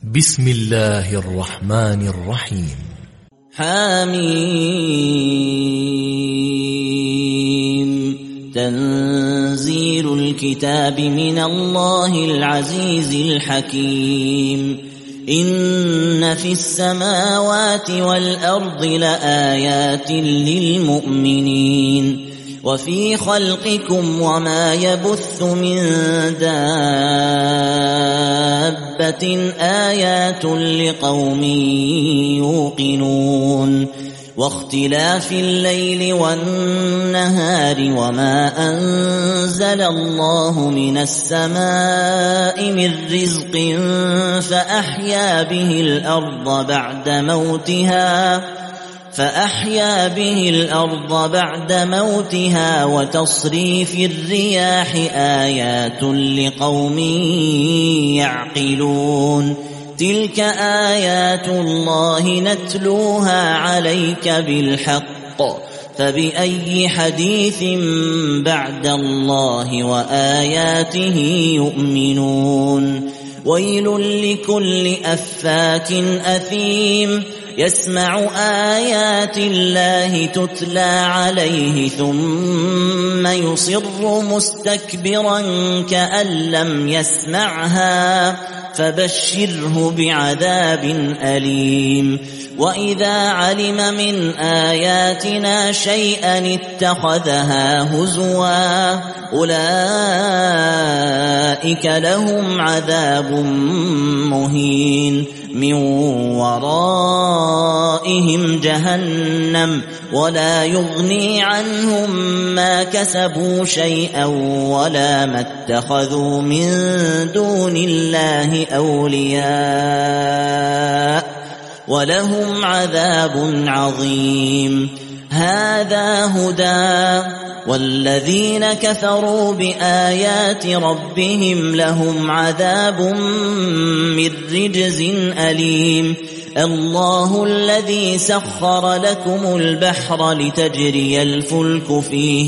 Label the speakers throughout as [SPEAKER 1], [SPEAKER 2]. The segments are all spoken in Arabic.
[SPEAKER 1] بسم الله الرحمن الرحيم.
[SPEAKER 2] حميم. تنزيل الكتاب من الله العزيز الحكيم. إن في السماوات والأرض لآيات للمؤمنين وفي خلقكم وما يبث من دابة آيات لقوم يوقنون واختلاف الليل والنهار وما أنزل الله من السماء من رزق فأحيا به الأرض بعد موتها وتصريف الرياح آيات لقوم يعقلون. تلك آيات الله نتلوها عليك بالحق فبأي حديث بعد الله وآياته يؤمنون. ويل لكل أفاك أثيم يسمع آيات الله تتلى عليه ثم يصر مستكبرا كأن لم يسمعها فبشره بعذاب أليم. وإذا علم من آياتنا شيئا اتخذها هزوا أولئك لهم عذاب مهين من ورائهم جهنم ولا يغني عنهم ما كسبوا شيئا ولا ما اتخذوا من دون الله أولياء ولهم عذاب عظيم. هذا هدى والذين كفروا بآيات ربهم لهم عذاب من رجز أليم. الله الذي سخر لكم البحر لتجري الفلك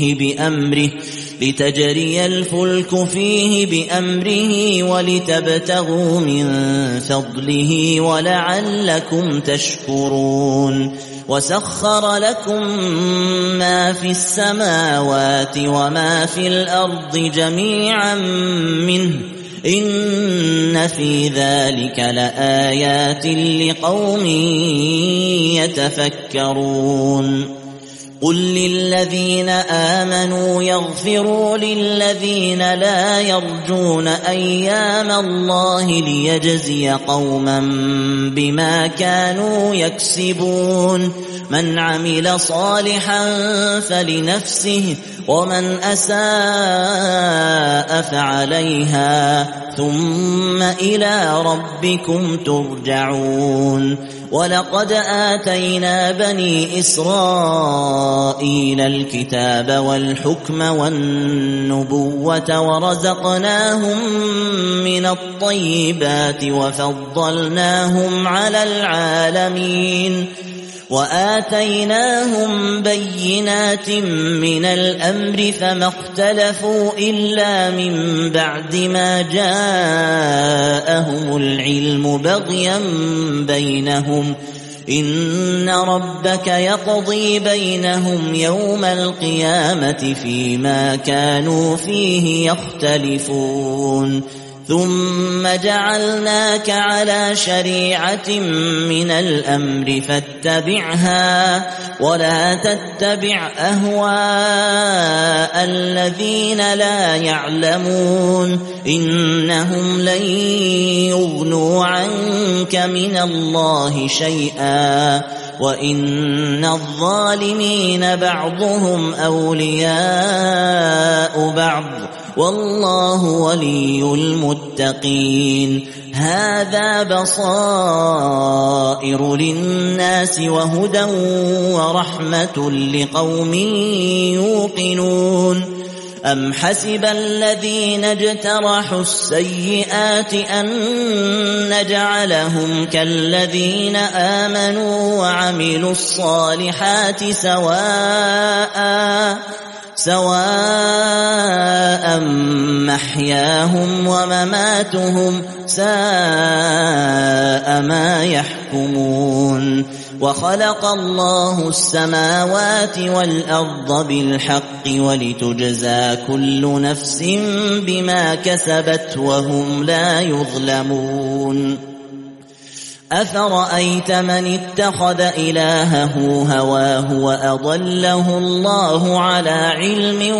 [SPEAKER 2] فيه بأمره ولتبتغوا من فضله ولعلكم تشكرون. وسخر لكم ما في السماوات وما في الأرض جميعا منه إن في ذلك لآيات لقوم يتفكرون. قل للذين آمنوا يغفروا للذين لا يرجون أيام الله ليجزي قوما بما كانوا يكسبون. من عمل صالحا فلنفسه ومن أساء فعليها ثم إلى ربكم ترجعون. ولقد آتينا بني إسرائيل الكتاب والحكم والنبوة ورزقناهم من الطيبات وفضلناهم على العالمين وآتيناهم بينات من الأمر فما اختلفوا إلا من بعد ما جاءهم العلم بغيا بينهم. إن ربك يقضي بينهم يوم القيامة فيما كانوا فيه يختلفون. ثم جعلناك على شريعة من الأمر فاتبعها ولا تتبع أهواء الذين لا يعلمون إنهم لن يغنوا عنك من الله شيئا وإن الظالمين بعضهم أولياء بعض والله ولي المتقين. هذا بصائر للناس وهدى ورحمة لقوم يوقنون. أم حسب الذين اجترحوا السيئات أن نجعلهم كالذين آمنوا وعملوا الصالحات سواء محياهم ومماتهم ساء ساء ما يحكمون وخلق الله السماوات والأرض بالحق ولتجزى كل نفس بما كسبت وهم لا يظلمون أفرأيت من اتخذ إلهه هواه وأضله الله على علم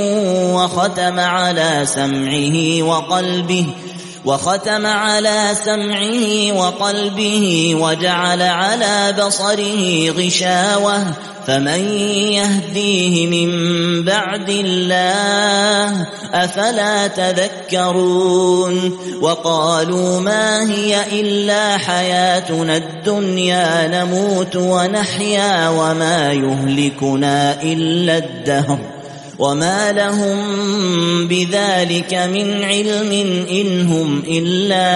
[SPEAKER 2] وختم على سمعه وقلبه وجعل على بصره غشاوة فمن يهديه من بعد الله أفلا تذكرون وقالوا ما هي إلا حياتنا الدنيا نموت ونحيا وما يهلكنا إلا الدهر وما لهم بذلك من علم إن هم إلا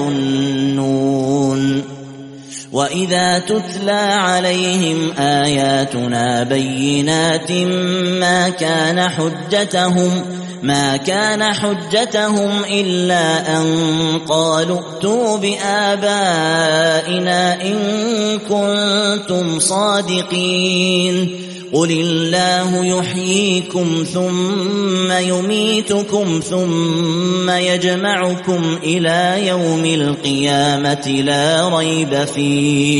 [SPEAKER 2] يظنون وإذا تتلى عليهم آياتنا بينات ما كان حجتهم إلا أن قالوا ائتوا بآبائنا إن كنتم صادقين قل الله يحييكم ثم يميتكم ثم يجمعكم إلى يوم القيامة لا ريب فيه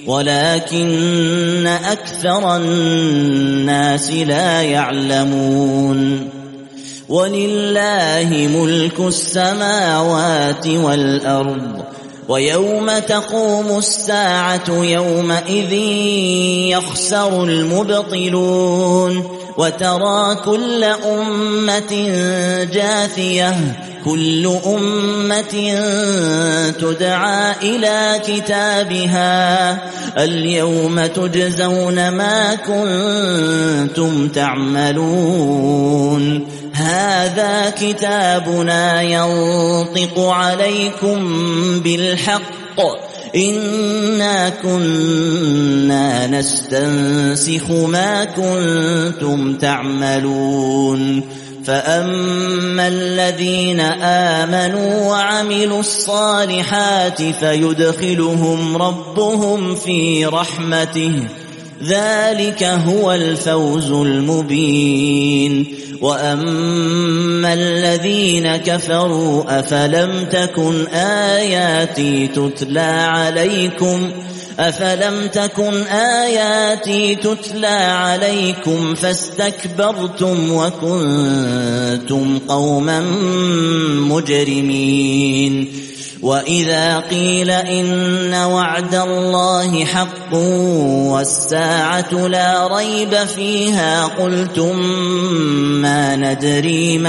[SPEAKER 2] ولكن أكثر الناس لا يعلمون ولله ملك السماوات والأرض ويوم تقوم الساعة يومئذ يخسر المبطلون وترى كل أمة جاثية كل أمة تدعى إلى كتابها اليوم تجزون ما كنتم تعملون هذا كتابنا ينطق عليكم بالحق إنا كنا نستنسخ ما كنتم تعملون فأما الذين آمنوا وعملوا الصالحات فيدخلهم ربهم في رحمته ذلك هو الفوز المبين وأما الذين كفروا أفلم تكن آياتي تتلى عليكم فاستكبرتم وكنتم قوما مجرمين وإذا قيل إن وعد الله حق والساعة لا ريب فيها قلتم ما ندري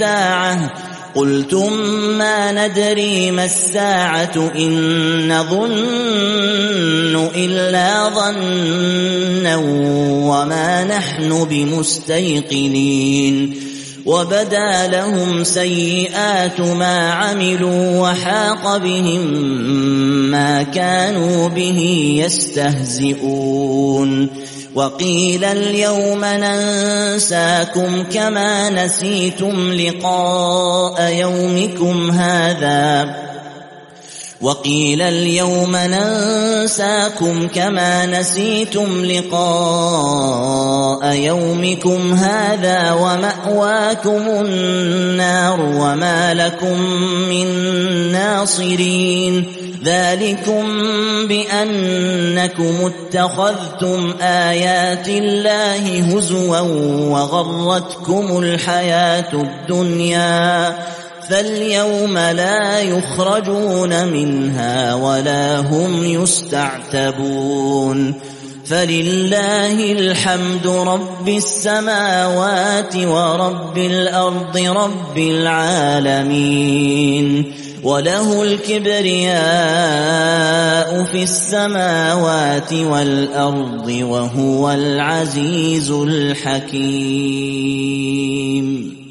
[SPEAKER 2] ما الساعة إن نظن إلا ظنا وما نحن بمستيقنين وبدا لهم سيئات ما عملوا وحاق بهم ما كانوا به يستهزئون وقيل اليوم ننساكم كما نسيتم لقاء يومكم هذا ومأواكم النار وما لكم من ناصرين ذلكم بأنكم اتخذتم آيات الله هزوا وغرتكم الحياة الدنيا فاليوم لا يخرجون منها ولا هم يستعتبون فلله الحمد رب السماوات ورب الأرض رب العالمين وله الكبرياء في السماوات والأرض وهو العزيز الحكيم.